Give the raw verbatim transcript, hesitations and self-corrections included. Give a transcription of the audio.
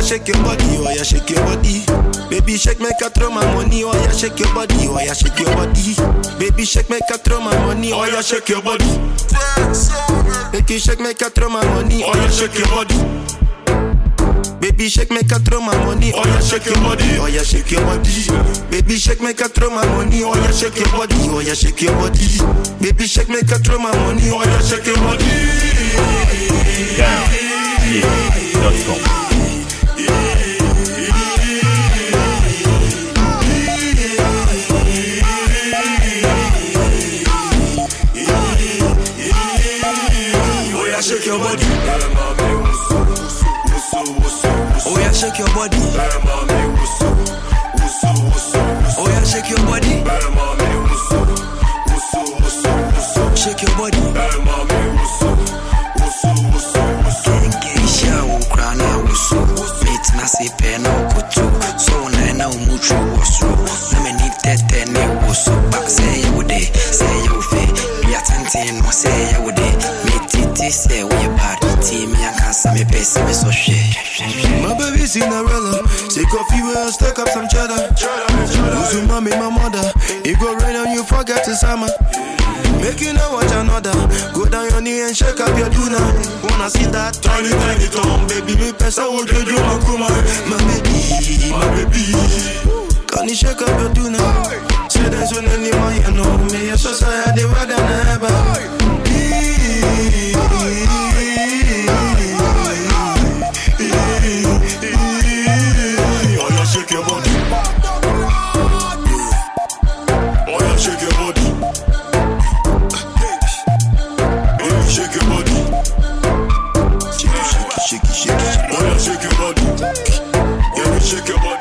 shake your body, oh yeah, shake your body. Baby shake, make a throw my money, oh yeah, shake your body, oh yeah, shake your body. Baby shake, make a throw my money, oh yeah, shake your body. Make you shake, make a throw my money, oh yeah, shake your body. Baby shake, make a throw my money, oh yeah, shake your body, oh yeah, shake your body. Baby shake, make a throw my money, oh yeah, shake your body, oh yeah, shake your body. Baby shake, make a throw my money, oh yeah, shake your body. Down, yeah, dot com. Shake your body. Oh yeah, shake your body. Oh yeah, shake your body. Shake your body. Keisha ukrana usu. Meet nasi pena kutu. So na na umuchu wasu. Na me need tete ne wasu. Back say you would say you fe. Be attentive no say you would. Say we bad, team me and cancer me pace me so shit. My baby Cinderella, sick of you and stack up some cheddar. Lose your mommy, my mother. It go rain on you, forget to summer. Make you know watch another. Go down your knee and shake up your tuna. Wanna see that tiny tiny tongue, baby? Me pesa will get you my kuma. My baby, my baby. Can you shake up your tuna? Say that's when anyone you know me. You're so sad, they were than ever. Shake your body. Oh yeah, shake your body. Baby, shake your body. Shake it, shake it, shake it, shake it. Oh yeah, shake your body. Yeah, shake your body.